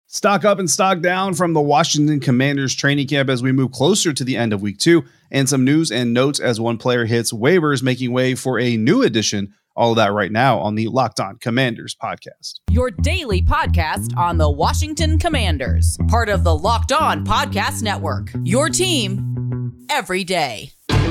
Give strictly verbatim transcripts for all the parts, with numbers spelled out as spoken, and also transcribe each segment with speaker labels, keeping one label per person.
Speaker 1: Stock up and stock down from the Washington Commanders training camp as we move closer to the end of week two, and some news and notes as one player hits waivers, making way for a new addition. All of that right now on the Locked On Commanders podcast.
Speaker 2: Your daily podcast on the Washington Commanders, part of the Locked On Podcast Network. Your team every day.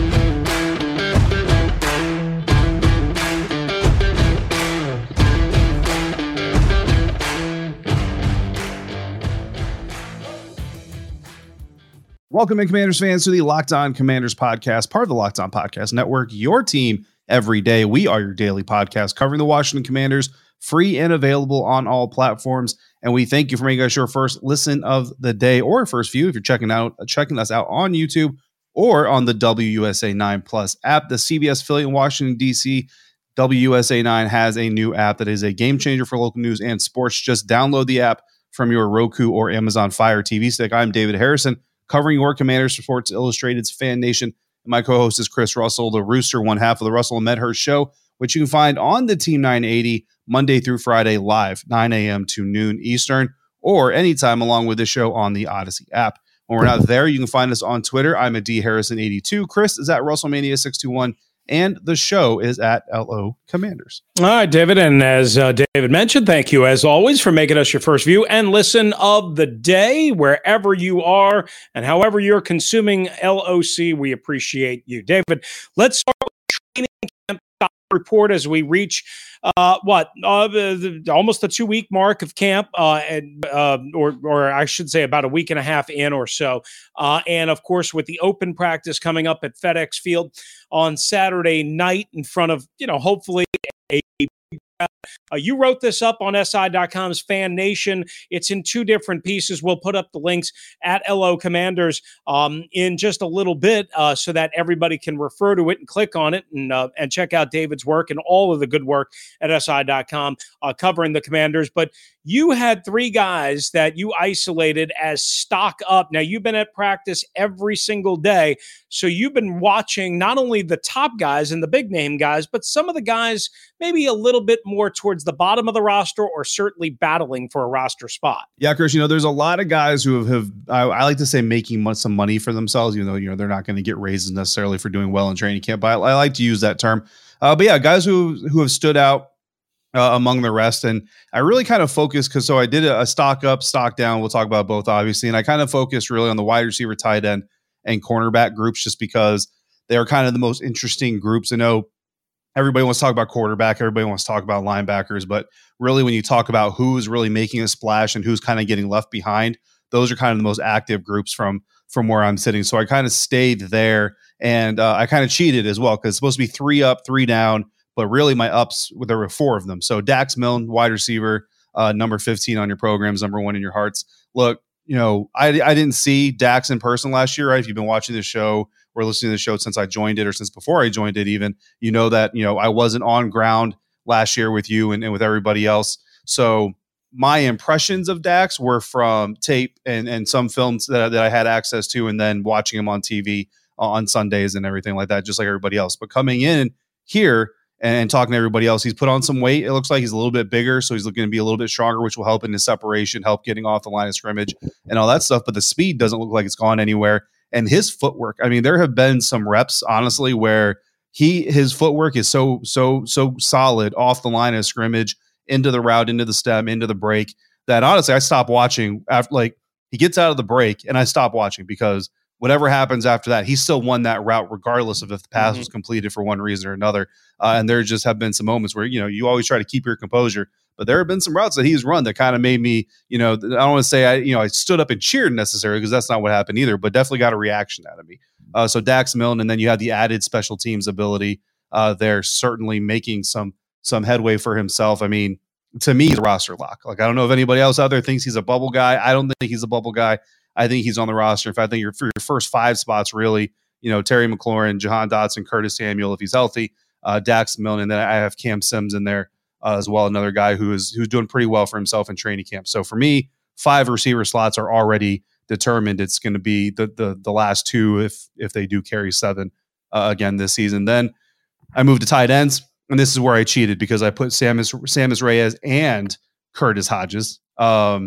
Speaker 1: Welcome in, Commanders fans, to the Locked On Commanders podcast, part of the Locked On Podcast Network, your team every day. We are your daily podcast covering the Washington Commanders, free and available on all platforms. And we thank you for making us your first listen of the day or first view if you're checking out checking us out on YouTube or on the W U S A nine Plus app. The C B S affiliate in Washington, D C, W U S A nine has a new app that is a game changer for local news and sports. Just download the app from your Roku or Amazon Fire T V stick. I'm David Harrison, covering your Commanders for Sports Illustrated's Fan Nation. And my co-host is Chris Russell, the Rooster, one half of the Russell and Medhurst Show, which you can find on the Team nine eighty Monday through Friday live, nine a.m. to noon Eastern, or anytime along with the show on the Odyssey app. When we're not there, you can find us on Twitter. I'm at D Harrison eighty-two. Chris is at Russellmania six two one. And the show is at L O Commanders.
Speaker 3: All right, David. And as uh, David mentioned, thank you, as always, for making us your first view and listen of the day, wherever you are and however you're consuming L O C. We appreciate you. David, let's start with training camp report as we reach uh, what uh, the, the, almost the two week mark of camp, uh, and uh, or or I should say about a week and a half in or so. Uh, and of course, with the open practice coming up at FedEx Field on Saturday night in front of, you know, hopefully a Uh, you wrote this up on S I dot com's Fan Nation. It's in two different pieces. We'll put up the links at L O Commanders um, in just a little bit uh, so that everybody can refer to it and click on it and uh, and check out David's work and all of the good work at S I dot com uh, covering the Commanders. But you had three guys that you isolated as stock up. Now, you've been at practice every single day, so you've been watching not only the top guys and the big name guys, but some of the guys maybe a little bit more towards the bottom of the roster or certainly battling for a roster spot.
Speaker 1: Yeah, Chris, you know, there's a lot of guys who have, have I, I like to say, making mon- some money for themselves, even though, you know, they're not going to get raises necessarily for doing well in training camp, but I, I like to use that term. Uh, but yeah, guys who, who have stood out uh, among the rest. And I really kind of focused because so I did a, a stock up, stock down. We'll talk about both, obviously. And I kind of focused really on the wide receiver, tight end, and cornerback groups just because they're kind of the most interesting groups. I know everybody wants to talk about quarterback. Everybody wants to talk about linebackers. But really, when you talk about who's really making a splash and who's kind of getting left behind, those are kind of the most active groups from, from where I'm sitting. So I kind of stayed there, and uh, I kind of cheated as well because it's supposed to be three up, three down. But really, my ups, there were four of them. So Dax Milne, wide receiver, uh, number fifteen on your programs, number one in your hearts. Look, you know, I, I didn't see Dax in person last year, right? If you've been watching this show or listening to the show since I joined it or since before I joined it even, you know that, you know, I wasn't on ground last year with you and, and with everybody else. So my impressions of Dax were from tape and, and some films that, that I had access to, and then watching him on T V on Sundays and everything like that, just like everybody else. But coming in here and talking to everybody else, he's put on some weight. It looks like he's a little bit bigger, so he's looking to be a little bit stronger, which will help in his separation, help getting off the line of scrimmage and all that stuff. But the speed doesn't look like it's gone anywhere. And his footwork, I mean, there have been some reps, honestly, where he his footwork is so, so, so solid off the line of scrimmage, into the route, into the stem, into the break, that honestly, I stopped watching after, like, he gets out of the break, and I stop watching because whatever happens after that, he still won that route regardless of if the pass mm-hmm. was completed for one reason or another. Uh, and there just have been some moments where, you know, you always try to keep your composure, but there have been some routes that he's run that kind of made me, you know, I don't want to say I, you know, I stood up and cheered necessarily because that's not what happened either, but definitely got a reaction out of me. Uh, so Dax Milne, and then you have the added special teams ability uh, there, certainly making some, some headway for himself. I mean, to me, he's a roster lock. Like, I don't know if anybody else out there thinks he's a bubble guy. I don't think he's a bubble guy. I think he's on the roster. In fact, I think you're, for your first five spots, really, you know, Terry McLaurin, Jahan Dotson, Curtis Samuel, if he's healthy, uh, Dax Milne, and then I have Cam Sims in there uh, as well, another guy who is who's doing pretty well for himself in training camp. So for me, five receiver slots are already determined. It's going to be the the the last two if if they do carry seven uh, again this season. Then I moved to tight ends, and this is where I cheated because I put Samus Samus Reyes and Curtis Hodges. Um,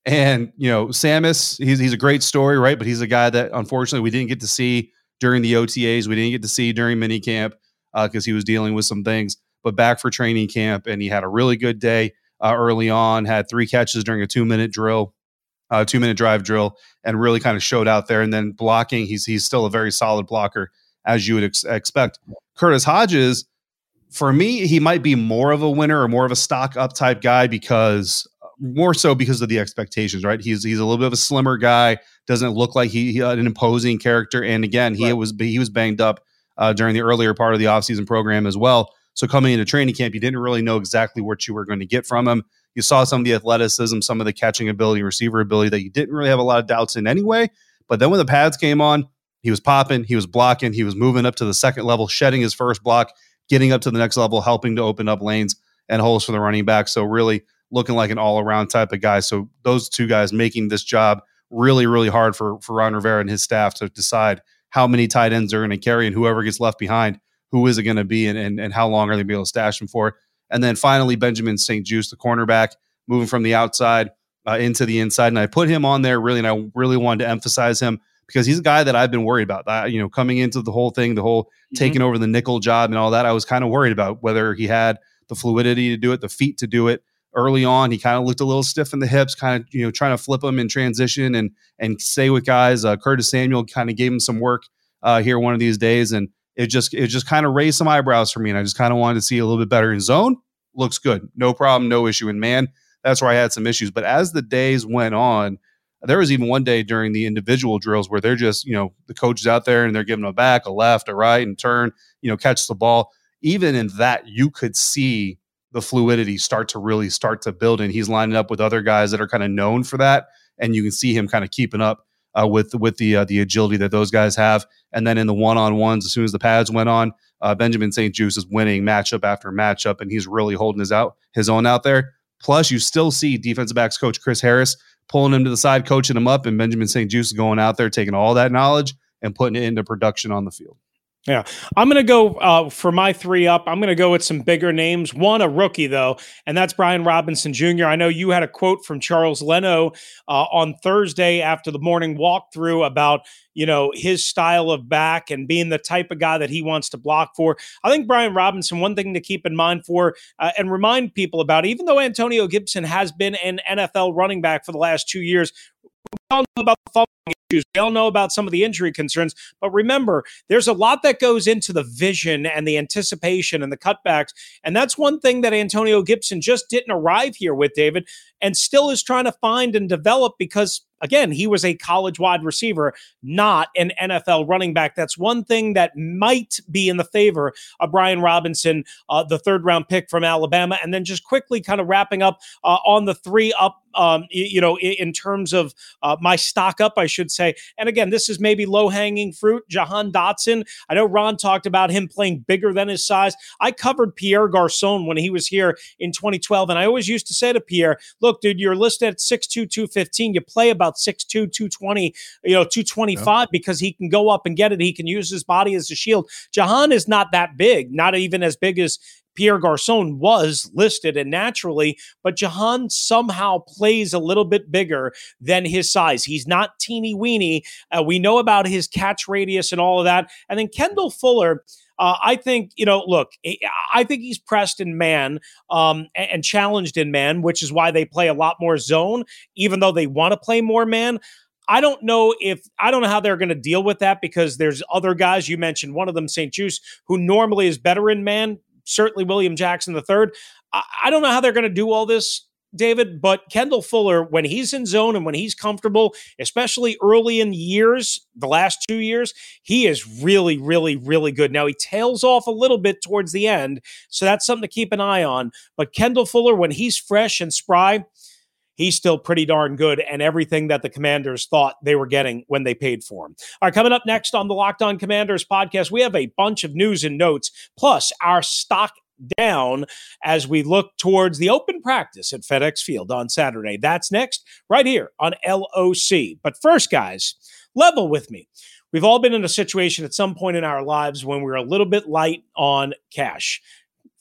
Speaker 1: And, you know, Samus, he's, he's a great story, right? But he's a guy that unfortunately we didn't get to see during the O T As. We didn't get to see during minicamp because uh, he was dealing with some things. But back for training camp, and he had a really good day uh, early on, had three catches during a two-minute drill, uh, two-minute drive drill, and really kind of showed out there. And then blocking, he's he's still a very solid blocker, as you would ex- expect. Curtis Hodges, for me, he might be more of a winner or more of a stock up type guy because more so because of the expectations, right? He's he's a little bit of a slimmer guy, doesn't look like he, he had an imposing character. And again, he right. was he was banged up uh, during the earlier part of the offseason program as well. So coming into training camp, you didn't really know exactly what you were going to get from him. You saw some of the athleticism, some of the catching ability, receiver ability that you didn't really have a lot of doubts in anyway. But then when the pads came on, he was popping, he was blocking, he was moving up to the second level, shedding his first block, getting up to the next level, helping to open up lanes and holes for the running back. So really looking like an all-around type of guy. So those two guys making this job really, really hard for, for Ron Rivera and his staff to decide how many tight ends they're going to carry, and whoever gets left behind, who is it going to be, and, and and how long are they going to be able to stash him for? And then finally, Benjamin Saint Juste, the cornerback, moving from the outside uh, into the inside. And I put him on there really, and I really wanted to emphasize him because he's a guy that I've been worried about. Uh, you know, coming into the whole thing, the whole mm-hmm. taking over the nickel job and all that, I was kind of worried about whether he had the fluidity to do it, the feet to do it. Early on, he kind of looked a little stiff in the hips, kind of, you know, trying to flip him in transition and and stay with guys. Uh, Curtis Samuel kind of gave him some work uh, here one of these days, and it just it just kind of raised some eyebrows for me. And I just kind of wanted to see a little bit better in zone. Looks good, no problem, no issue in man. That's where I had some issues. But as the days went on, there was even one day during the individual drills where they're just, you know, the coach is out there and they're giving a back, a left, a right, and turn, you know, catch the ball. Even in that, you could see the fluidity start to really start to build, and he's lining up with other guys that are kind of known for that, and you can see him kind of keeping up uh, with with the uh, the agility that those guys have. And then in the one-on-ones, as soon as the pads went on, uh, Benjamin Saint Juste is winning matchup after matchup, and he's really holding his out his own out there. Plus, you still see defensive backs coach Chris Harris pulling him to the side, coaching him up, and Benjamin Saint Juste going out there, taking all that knowledge and putting it into production on the field.
Speaker 3: Yeah, I'm going to go uh, for my three up. I'm going to go with some bigger names. One, a rookie, though, and that's Brian Robinson Junior I know you had a quote from Charles Leno uh, on Thursday after the morning walkthrough about, you know, his style of back and being the type of guy that he wants to block for. I think Brian Robinson, one thing to keep in mind for uh, and remind people about, even though Antonio Gibson has been an N F L running back for the last two years, we all know about the following issues. We all know about some of the injury concerns, but remember, there's a lot that goes into the vision and the anticipation and the cutbacks. And that's one thing that Antonio Gibson just didn't arrive here with, David, and still is trying to find and develop because, again, he was a college wide receiver, not an N F L running back. That's one thing that might be in the favor of Brian Robinson, uh, the third round pick from Alabama. And then just quickly kind of wrapping up uh, on the three up, um, you, you know, in, in terms of uh, my stock up, I should say. And again, this is maybe low hanging fruit. Jahan Dotson. I know Ron talked about him playing bigger than his size. I covered Pierre Garçon when he was here in twenty twelve. And I always used to say to Pierre, look, dude, you're listed at six two, two fifteen. You play about six two, two twenty, you know, two twenty-five, yeah, because he can go up and get it. He can use his body as a shield. Jahan is not that big, not even as big as Pierre Garçon was listed and naturally, but Jahan somehow plays a little bit bigger than his size. He's not teeny weeny. Uh, we know about his catch radius and all of that. And then Kendall Fuller, Uh, I think, you know, look, I think he's pressed in man um, and, and challenged in man, which is why they play a lot more zone, even though they want to play more man. I don't know if I don't know how they're going to deal with that because there's other guys. You mentioned one of them, Saint Juste, who normally is better in man. Certainly William Jackson the third. I, I don't know how they're going to do all this, David, but Kendall Fuller, when he's in zone and when he's comfortable, especially early in years, the last two years, he is really, really, really good. Now, he tails off a little bit towards the end, so that's something to keep an eye on. But Kendall Fuller, when he's fresh and spry, he's still pretty darn good and everything that the Commanders thought they were getting when they paid for him. All right, coming up next on the Locked On Commanders podcast, we have a bunch of news and notes, plus our stock down as we look towards the open practice at FedEx Field on Saturday. That's next right here on L O C. But first, guys, level with me. We've all been in a situation at some point in our lives when we're a little bit light on cash.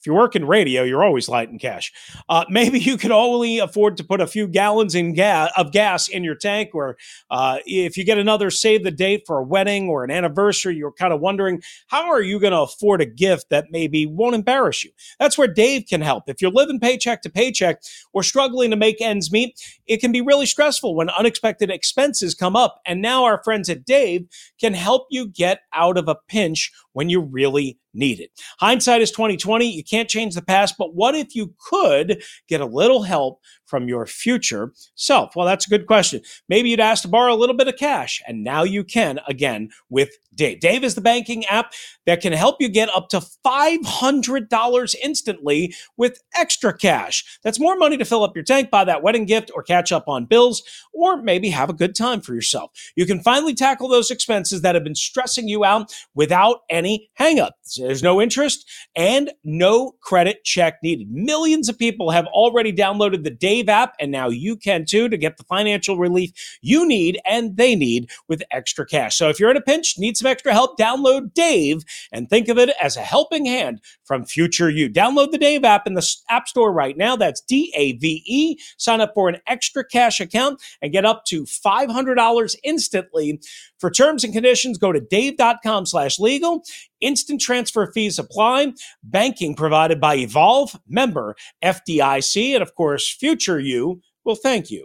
Speaker 3: If you work in radio, you're always light in cash. Uh, maybe you could only afford to put a few gallons in ga- of gas in your tank, or uh, if you get another save the date for a wedding or an anniversary, you're kind of wondering, how are you going to afford a gift that maybe won't embarrass you? That's where Dave can help. If you're living paycheck to paycheck or struggling to make ends meet, it can be really stressful when unexpected expenses come up. And now our friends at Dave can help you get out of a pinch when you really need it. Hindsight is twenty twenty. You can't change the past, but what if you could get a little help from your future self? Well, that's a good question. Maybe you'd ask to borrow a little bit of cash, and now you can again with Dave. Dave is the banking app that can help you get up to five hundred dollars instantly with extra cash. That's more money to fill up your tank, buy that wedding gift, or catch up on bills, or maybe have a good time for yourself. You can finally tackle those expenses that have been stressing you out without any hang-ups. There's no interest and no credit check needed. Millions of people have already downloaded the Dave app, and now you can too, to get the financial relief you need and they need with extra cash. So if you're in a pinch, need some extra help, download Dave and think of it as a helping hand from future you. Download the Dave app in the App Store right now. That's D A V E. Sign up for an extra cash account and get up to five hundred dollars instantly. For terms and conditions, go to dave.com slash legal. Instant transfer fees apply. Banking provided by Evolve, member F D I C, and of course, future you will thank you.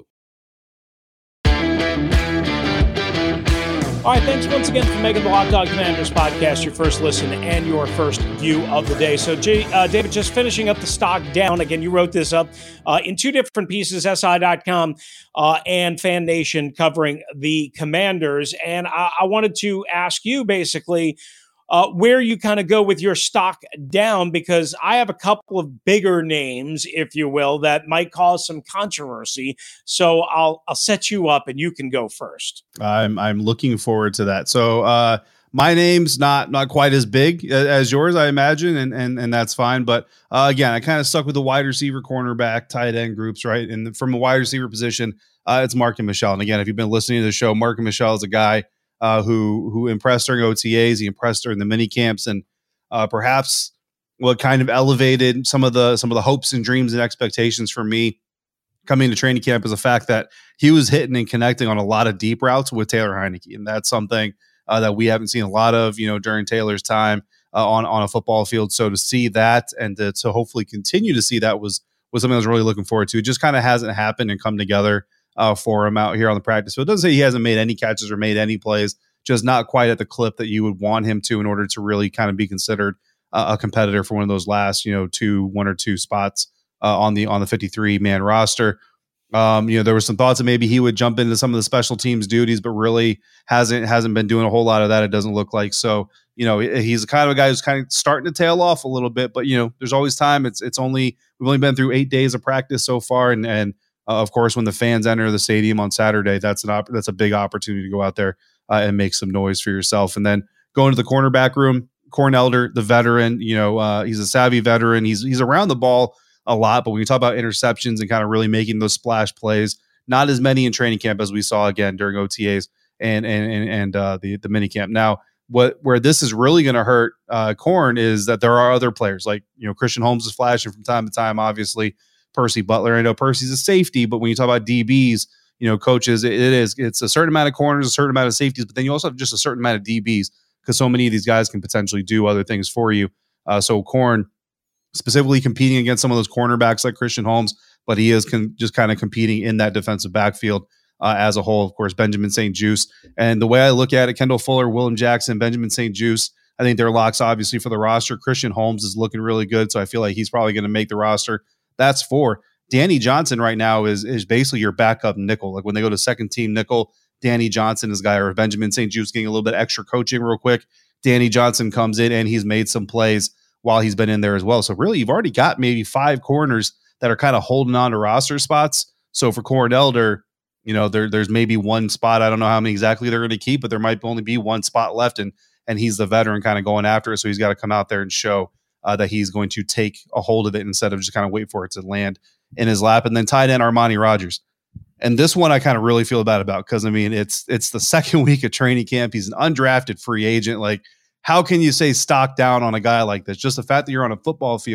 Speaker 3: All right, thanks once again for making the Locked On Commanders podcast your first listen and your first view of the day. So, Jay, uh, David, just finishing up the stock down. Again, you wrote this up uh, in two different pieces, S I dot com uh, and Fan Nation, covering the Commanders. And I, I wanted to ask you, basically, Uh, where you kind of go with your stock down, because I have a couple of bigger names, if you will, that might cause some controversy. So I'll I'll set you up and you can go first.
Speaker 1: I'm I'm looking forward to that. So uh, my name's not not quite as big as yours, I imagine, and and and that's fine. But uh, again, I kind of stuck with the wide receiver, cornerback, tight end groups, right? And from a wide receiver position, uh, it's Mark and Michelle. And again, if you've been listening to the show, Mark and Michelle is a guy Uh, who who impressed during O T As, he impressed during the mini camps, and uh, perhaps what kind of elevated some of the some of the hopes and dreams and expectations for me coming to training camp is the fact that he was hitting and connecting on a lot of deep routes with Taylor Heinicke, and that's something uh, that we haven't seen a lot of, you know, during Taylor's time uh, on on a football field. So to see that and to, to hopefully continue to see that was was something I was really looking forward to. It just kind of hasn't happened and come together Uh, for him out here on the practice field. It doesn't say he hasn't made any catches or made any plays, just not quite at the clip that you would want him to in order to really kind of be considered uh, a competitor for one of those last, you know, two, one or two spots uh, on the on the fifty-three man roster. Um, you know, there were some thoughts that maybe he would jump into some of the special teams duties, but really hasn't hasn't been doing a whole lot of that. It doesn't look like. So, you know, he's the kind of a guy who's kind of starting to tail off a little bit, but you know, there's always time. It's it's only we've only been through eight days of practice so far, and and Uh, of course, when the fans enter the stadium on Saturday, that's an op- that's a big opportunity to go out there uh, and make some noise for yourself. And then go into the cornerback room, Corn Elder, the veteran, you know, uh, he's a savvy veteran. He's he's around the ball a lot, but when you talk about interceptions and kind of really making those splash plays, not as many in training camp as we saw again during O T As and and and, and uh, the the mini camp. Now, what where this is really going to hurt uh, Corn is that there are other players like, you know, Christian Holmes is flashing from time to time, obviously. Percy Butler. I know Percy's a safety, but when you talk about D Bs, you know, coaches, it, it is, it's a certain amount of corners, a certain amount of safeties, but then you also have just a certain amount of D Bs because so many of these guys can potentially do other things for you. Uh, so Corn specifically competing against some of those cornerbacks like Christian Holmes, but he is con- just kind of competing in that defensive backfield uh, as a whole. Of course, Benjamin Saint-Juste. And the way I look at it, Kendall Fuller, Willem Jackson, Benjamin Saint-Juste, I think they're locks obviously for the roster. Christian Holmes is looking really good, so I feel like he's probably going to make the roster. That's four. Danny Johnson right now is is basically your backup nickel. Like when they go to second team nickel, Danny Johnson is a guy, or Benjamin Saint-Juste getting a little bit extra coaching real quick. Danny Johnson comes in and he's made some plays while he's been in there as well. So really, you've already got maybe five corners that are kind of holding on to roster spots. So for Corn Elder, you know, there, there's maybe one spot. I don't know how many exactly they're going to keep, but there might only be one spot left. And, and he's the veteran kind of going after it. So he's got to come out there and show uh, that he's going to take a hold of it instead of just kind of wait for it to land in his lap. And then tight end Armani Rogers. And this one I kind of really feel bad about because, I mean, it's it's the second week of training camp. He's an undrafted free agent. Like, how can you say stock down on a guy like this? Just the fact that you're on a football field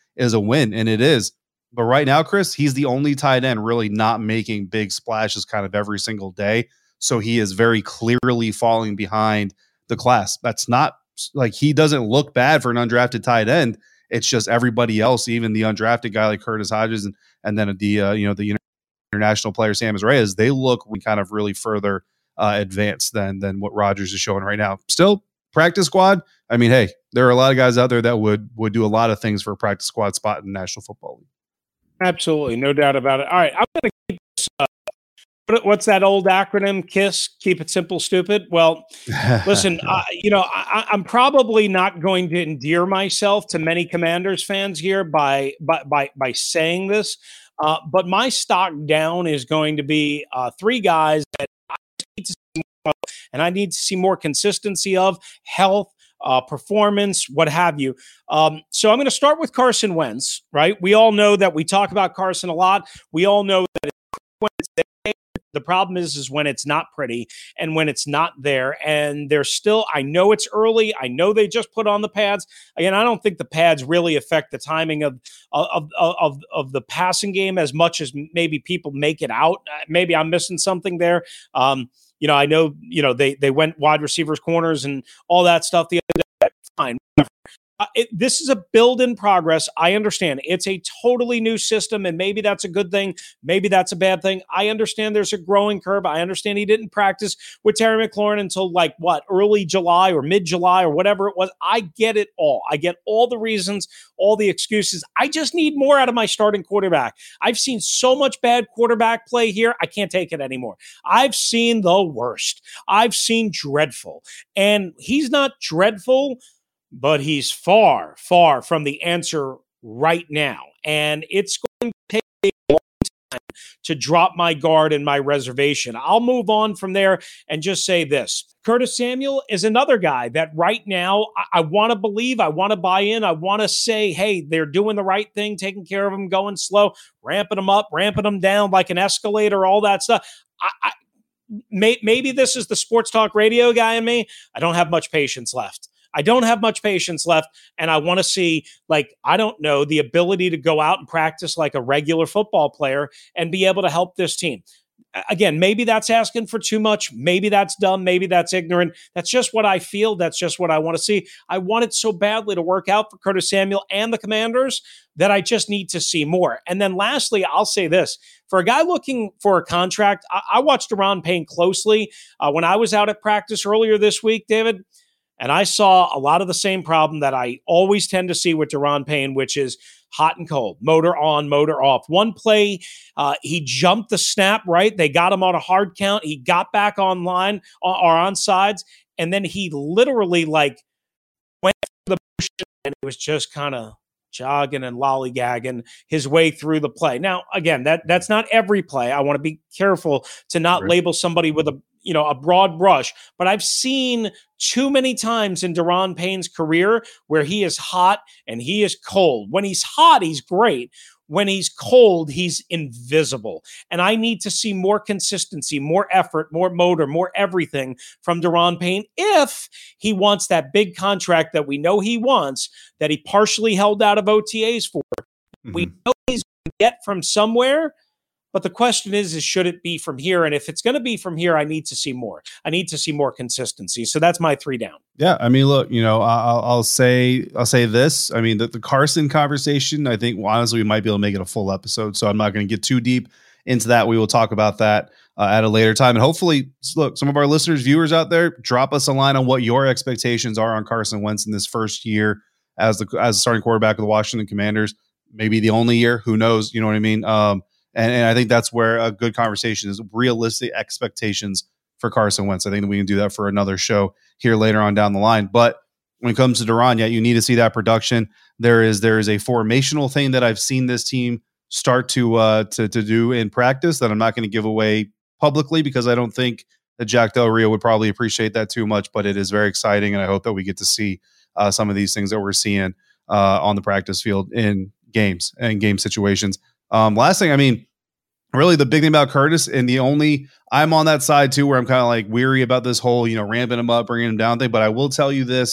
Speaker 1: is a win, and it is. But right now, Chris, he's the only tight end really not making big splashes kind of every single day. So he is very clearly falling behind the class. That's not like he doesn't look bad for an undrafted tight end. It's just everybody else, even the undrafted guy like Curtis Hodges and and then the uh, you know the international player Sam Reyes, they look kind of really further uh, advanced than than what Rodgers is showing right now. Still, practice squad. I mean, hey, there are a lot of guys out there that would would do a lot of things for a practice squad spot in the National Football League.
Speaker 3: Absolutely, no doubt about it. All right, I'm going to keep this. Uh, what's that old acronym? KISS. Keep it simple, stupid. Well, listen, uh, you know, I, I'm probably not going to endear myself to many Commanders fans here by by by, by saying this, uh, but my stock down is going to be uh, three guys that I need to see more of, and I need to see more consistency of health. Uh, performance, what have you. Um, so I'm going to start with Carson Wentz, right? We all know that we talk about Carson a lot. We all know that when it's there, the problem is, is when it's not pretty and when it's not there. And they're still, I know it's early. I know they just put on the pads. Again, I don't think the pads really affect the timing of, of, of, of, of the passing game as much as maybe people make it out. Maybe I'm missing something there. Um, You know, I know, you know, they they went wide receivers, corners, and all that stuff the other day. Fine. Uh, it, this is a build in progress. I understand. It's a totally new system, and maybe that's a good thing. Maybe that's a bad thing. I understand there's a growing curve. I understand he didn't practice with Terry McLaurin until, like, what, early July or mid-July or whatever it was. I get it all. I get all the reasons, all the excuses. I just need more out of my starting quarterback. I've seen so much bad quarterback play here. I can't take it anymore. I've seen the worst. I've seen dreadful. And he's not dreadful, but he's far, far from the answer right now. And it's going to take a long time to drop my guard and my reservation. I'll move on from there and just say this. Curtis Samuel is another guy that right now I, I want to believe, I want to buy in, I want to say, hey, they're doing the right thing, taking care of him, going slow, ramping them up, ramping them down like an escalator, all that stuff. I, I may, maybe this is the sports talk radio guy in me. I don't have much patience left. I don't have much patience left, and I want to see, like, I don't know, the ability to go out and practice like a regular football player and be able to help this team. Again, maybe that's asking for too much. Maybe that's dumb. Maybe that's ignorant. That's just what I feel. That's just what I want to see. I want it so badly to work out for Curtis Samuel and the Commanders that I just need to see more. And then lastly, I'll say this. For a guy looking for a contract, I, I watched Daron Payne closely uh, when I was out at practice earlier this week, David. And I saw a lot of the same problem that I always tend to see with Daron Payne, which is hot and cold, motor on, motor off. One play, uh, he jumped the snap, right? They got him on a hard count. He got back online or on sides, and then he literally like went for the motion, and it was just kind of jogging and lollygagging his way through the play. Now, again, that that's not every play. I want to be careful to not
Speaker 1: Right.
Speaker 3: label somebody with a you know, a broad brush, but I've seen too many times in Daron Payne's career where he is hot and he is cold. When he's hot, he's great. When he's cold, he's invisible. And I need to see more consistency, more effort, more motor, more everything from Daron Payne if he wants that big contract that we know he wants, that he partially held out of O T As for. Mm-hmm. We know he's going to get from somewhere. But the question is, is should it be from here? And if it's going to be from here, I need to see more. I need to see more consistency. So that's my three down.
Speaker 1: Yeah, I mean, look, you know, I'll, I'll say, I'll say this. I mean, the, the Carson conversation, I think, well, honestly, we might be able to make it a full episode. So I'm not going to get too deep into that. We will talk about that uh, at a later time. And hopefully, look, some of our listeners, viewers out there, drop us a line on what your expectations are on Carson Wentz in this first year as the as the starting quarterback of the Washington Commanders. Maybe the only year. Who knows? You know what I mean? Um, And, and I think that's where a good conversation is, realistic expectations for Carson Wentz. I think that we can do that for another show here later on down the line. But when it comes to Daron, yeah, you need to see that production. There is there is a formational thing that I've seen this team start to uh, to to do in practice that I'm not going to give away publicly because I don't think that Jack Del Rio would probably appreciate that too much. But it is very exciting, and I hope that we get to see uh, some of these things that we're seeing uh, on the practice field in games and game situations. Um, last thing, I mean, really the big thing about Curtis, and the only, I'm on that side too, where I'm kind of like weary about this whole, you know, ramping him up, bringing him down thing. But I will tell you this,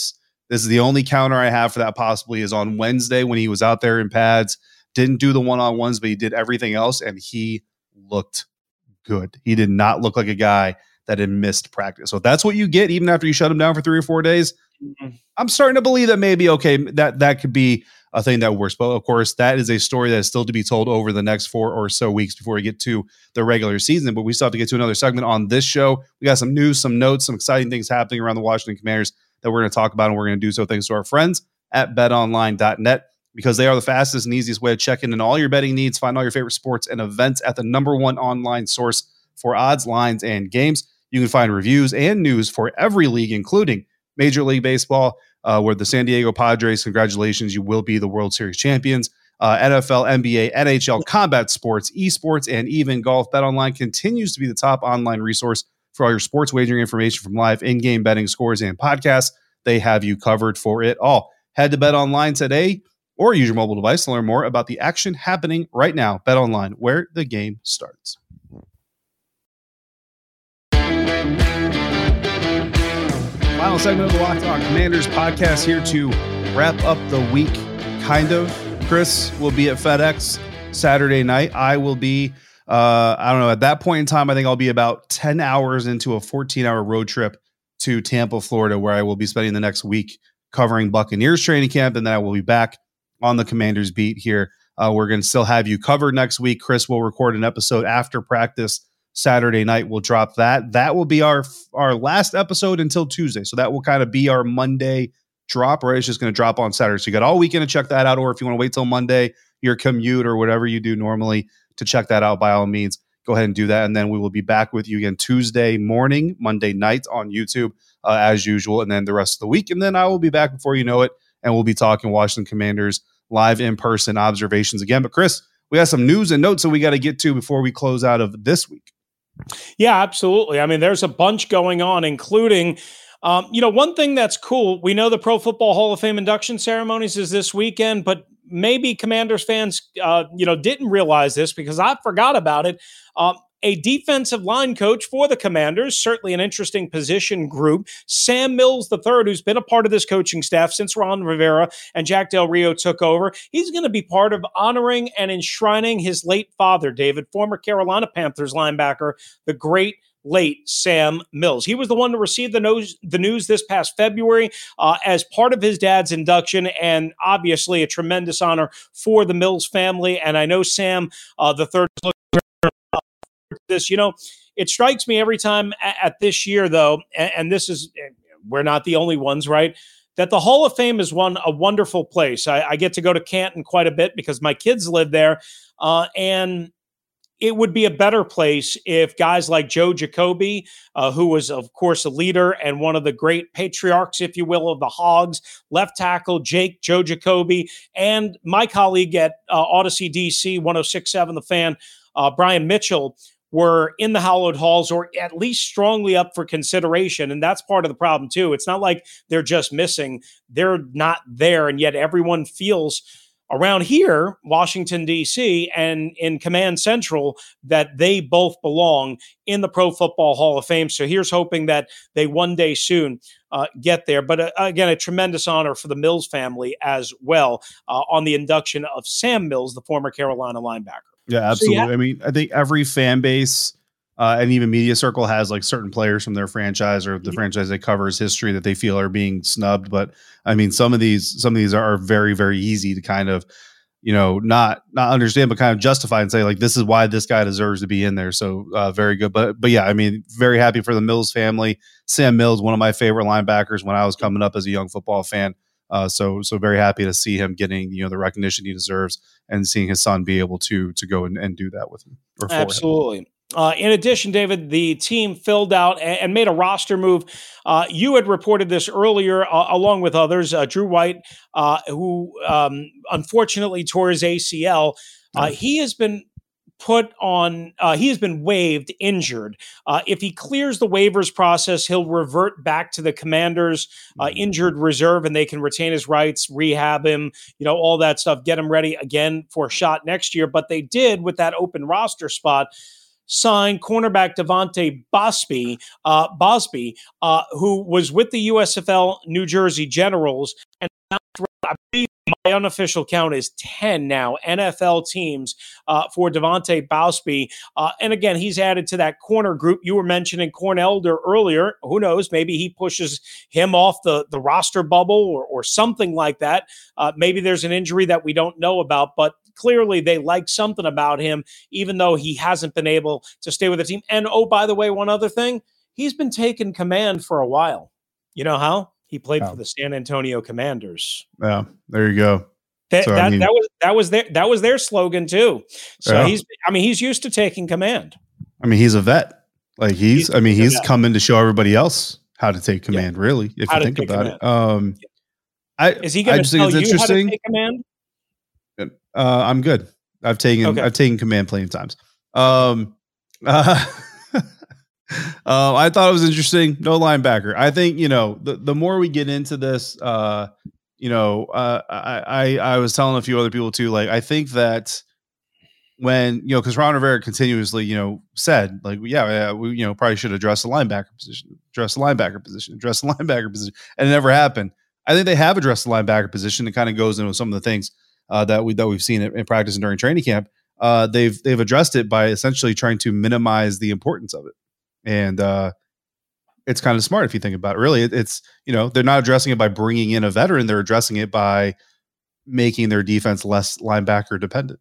Speaker 1: This is the only counter I have for that possibly is on Wednesday when he was out there in pads, didn't do the one-on-ones, but he did everything else, and he looked good. He did not look like a guy that had missed practice. So if that's what you get, even after you shut him down for three or four days, mm-hmm. I'm starting to believe that maybe, okay, that, that could be a thing that works. But of course, that is a story that is still to be told over the next four or so weeks before we get to the regular season. But we still have to get to another segment on this show. We got some news, some notes, some exciting things happening around the Washington Commanders that we're going to talk about, and we're going to do so thanks to our friends at bet online dot net, because they are the fastest and easiest way to check in on all your betting needs. Find all your favorite sports and events at the number one online source for odds, lines, and games. You can find reviews and news for every league, including Major League Baseball, uh, where the San Diego Padres, congratulations, you will be the World Series champions. Uh, N F L, N B A, N H L, combat sports, esports, and even golf. BetOnline continues to be the top online resource for all your sports wagering information, from live in-game betting, scores, and podcasts. They have you covered for it all. Head to BetOnline today or use your mobile device to learn more about the action happening right now. BetOnline, where the game starts. Final segment of the Locked On Commanders podcast here to wrap up the week, kind of. Chris will be at FedEx Saturday night. I will be, uh, I don't know, at that point in time, I think I'll be about ten hours into a fourteen-hour road trip to Tampa, Florida, where I will be spending the next week covering Buccaneers training camp, and then I will be back on the Commanders beat here. Uh, we're going to still have you covered next week. Chris will record an episode after practice Saturday night. We'll drop that. That will be our our last episode until Tuesday. So that will kind of be our Monday drop, right? It's just going to drop on Saturday. So you got all weekend to check that out. Or if you want to wait till Monday, your commute or whatever you do normally to check that out, by all means, go ahead and do that. And then we will be back with you again Tuesday morning, Monday night on YouTube uh, as usual. And then the rest of the week. And then I will be back before you know it. And we'll be talking Washington Commanders live in-person observations again. But Chris, we got some news and notes that we got to get to before we close out of this week.
Speaker 3: Yeah, absolutely. I mean, there's a bunch going on, including, um, you know, one thing that's cool. We know the Pro Football Hall of Fame induction ceremonies is this weekend, but maybe Commanders fans, uh, you know, didn't realize this because I forgot about it. Um, A defensive line coach for the Commanders, certainly an interesting position group, Sam Mills the third, who's been a part of this coaching staff since Ron Rivera and Jack Del Rio took over. He's going to be part of honoring and enshrining his late father, David, former Carolina Panthers linebacker, the great late Sam Mills. He was the one to receive the news, the news this past February uh, as part of his dad's induction, and obviously a tremendous honor for the Mills family. And I know Sam uh, the third is looking this, you know, it strikes me every time at, at this year, though, and, and this is, we're not the only ones, right, that the Hall of Fame is one a wonderful place. I, I get to go to Canton quite a bit because my kids live there, uh, and it would be a better place if guys like Joe Jacoby, uh, who was, of course, a leader and one of the great patriarchs, if you will, of the Hogs, left tackle Jake, Joe Jacoby, and my colleague at uh, Odyssey D C, one oh six point seven The Fan, uh, Brian Mitchell, were in the hallowed halls or at least strongly up for consideration. And that's part of the problem, too. It's not like they're just missing. They're not there, and yet everyone feels around here, Washington, D C, and in Command Central, that they both belong in the Pro Football Hall of Fame. So here's hoping that they one day soon uh, get there. But uh, again, a tremendous honor for the Mills family as well uh, on the induction of Sam Mills, the former Carolina linebacker.
Speaker 1: Yeah, absolutely. So, yeah. I mean, I think every fan base uh, and even media circle has like certain players from their franchise or the mm-hmm. franchise they cover's history that they feel are being snubbed. But I mean, some of these, some of these are very, very easy to kind of, you know, not not understand, but kind of justify and say like, this is why this guy deserves to be in there. So uh, very good. But but yeah, I mean, very happy for the Mills family. Sam Mills, one of my favorite linebackers when I was coming up as a young football fan. Uh, so so very happy to see him getting, you know, the recognition he deserves and seeing his son be able to to go and, and do that with him. Or for
Speaker 3: Absolutely.
Speaker 1: him.
Speaker 3: Uh, in addition, David, the team filled out and, and made a roster move. Uh, you had reported this earlier, uh, along with others. Uh, Drew White, uh, who um, unfortunately tore his A C L, uh, he has been put on, uh, he has been waived injured. Uh, if he clears the waivers process, he'll revert back to the Commanders uh, injured reserve, and they can retain his rights, rehab him, you know, all that stuff, get him ready again for a shot next year. But they did with that open roster spot. signed cornerback Devontae Bosby, uh, Bosby, uh, who was with the U S F L New Jersey Generals, and I believe my unofficial count is ten now N F L teams uh, for Devontae Bosby. Uh, and again, he's added to that corner group. You were mentioning Corn Elder earlier. Who knows? Maybe he pushes him off the, the roster bubble or, or something like that. Uh, maybe there's an injury that we don't know about, but clearly they like something about him, even though he hasn't been able to stay with the team. And oh, by the way, one other thing, he's been taking command for a while. You know how? He played
Speaker 1: oh.
Speaker 3: for the San Antonio Commanders.
Speaker 1: Yeah, there you go.
Speaker 3: That,
Speaker 1: so,
Speaker 3: that,
Speaker 1: I mean,
Speaker 3: that was that was their that was their slogan too. So
Speaker 1: yeah.
Speaker 3: he's I mean he's used to taking command.
Speaker 1: I mean he's a vet. Like he's, he's I mean he's coming to show everybody else how to take command. Yeah. Really, if how you think about
Speaker 3: command.
Speaker 1: it. Um, yeah. I
Speaker 3: is he going to tell you how to take command?
Speaker 1: Uh, I'm good. I've taken
Speaker 3: okay.
Speaker 1: I've taken command plenty of times. Um, uh, Uh, I thought it was interesting. No linebacker. I think, you know, the, the more we get into this, uh, you know, uh, I, I, I was telling a few other people too, like, I think that when, you know, because Ron Rivera continuously, you know, said like, yeah, yeah we, you know, probably should address the linebacker position, address the linebacker position, address the linebacker position. And it never happened. I think they have addressed the linebacker position. It kind of goes into some of the things uh, that we, that we've seen in, in practice and during training camp. Uh, they've, they've addressed it by essentially trying to minimize the importance of it. And uh, it's kind of smart if you think about it. Really, it, it's, you know, they're not addressing it by bringing in a veteran. They're addressing it by making their defense less linebacker dependent.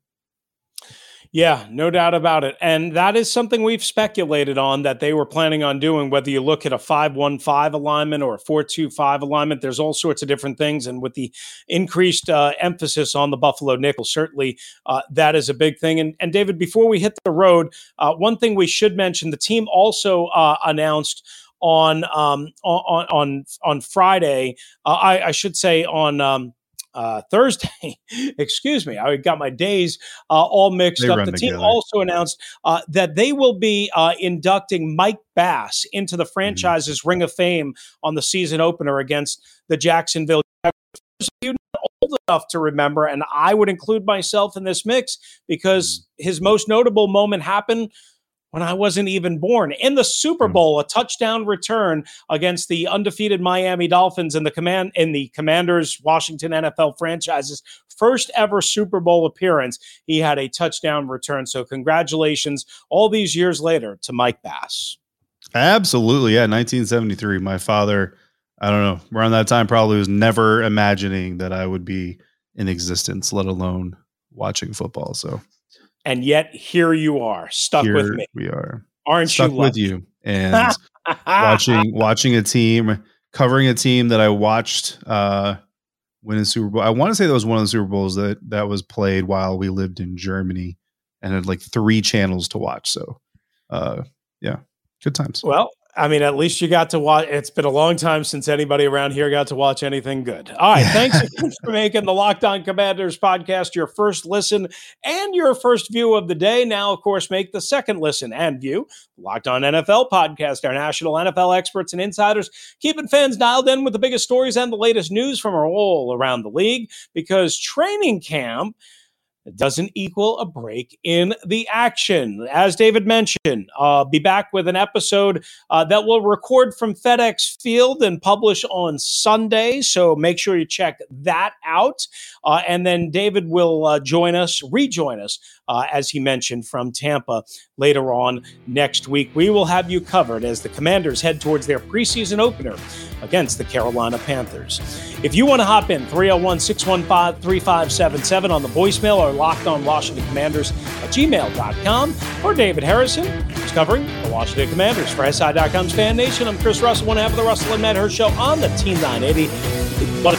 Speaker 3: Yeah, no doubt about it. And that is something we've speculated on that they were planning on doing, whether you look at a five one five alignment or a four two five alignment. There's all sorts of different things. And with the increased uh, emphasis on the Buffalo nickel, certainly uh, that is a big thing. And, and David, before we hit the road, uh, one thing we should mention, the team also uh, announced on, um, on, on, on Friday, uh, I, I should say on um, Uh, Thursday, excuse me, I got my days uh, all mixed
Speaker 1: they
Speaker 3: up. The team
Speaker 1: together.
Speaker 3: also announced uh, that they will be uh, inducting Mike Bass into the franchise's mm-hmm. Ring of Fame on the season opener against the Jacksonville Jaguars. You're not old enough to remember, and I would include myself in this mix because mm-hmm. his most notable moment happened when I wasn't even born. In the Super Bowl, a touchdown return against the undefeated Miami Dolphins in the command in the Commanders Washington N F L franchise's first ever Super Bowl appearance. He had a touchdown return. So congratulations all these years later to Mike Bass.
Speaker 1: Absolutely. Yeah. nineteen seventy-three. My father, I don't know, around that time probably was never imagining that I would be in existence, let alone watching football. So
Speaker 3: and yet here you are, stuck
Speaker 1: here
Speaker 3: with me.
Speaker 1: We are.
Speaker 3: Aren't
Speaker 1: stuck
Speaker 3: you
Speaker 1: with you and watching watching a team, covering a team that I watched uh, win a Super Bowl. I want to say that was one of the Super Bowls that that was played while we lived in Germany and had like three channels to watch. So, uh, yeah, good times.
Speaker 3: Well, I mean, at least you got to watch. It's been a long time since anybody around here got to watch anything good. All right. Thanks for making the Locked On Commanders podcast your first listen and your first view of the day. Now, of course, make the second listen and view the Locked On N F L podcast. Our national N F L experts and insiders keeping fans dialed in with the biggest stories and the latest news from all around the league, because training camp doesn't equal a break in the action. As David mentioned, uh, be back with an episode uh, that we'll record from FedEx Field and publish on Sunday. So make sure you check that out. Uh, and then David will uh, join us, rejoin us, uh, as he mentioned, from Tampa later on next week. We will have you covered as the Commanders head towards their preseason opener against the Carolina Panthers. If you want to hop in, three oh one, six one five, three five seven seven on the voicemail or Locked On Washington Commanders at gmail dot com. For David Harrison, who's covering the Washington Commanders for S I dot com's Fan Nation, I'm Chris Russell, one half of the Russell and Matt Hurst Show on the Team nine eighty. But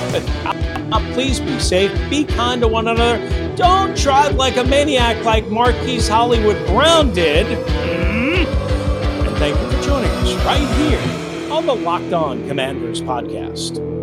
Speaker 3: please be safe, be kind to one another. Don't drive like a maniac like Marquise Hollywood Brown did. And thank you for joining us right here on the Locked On Commanders podcast.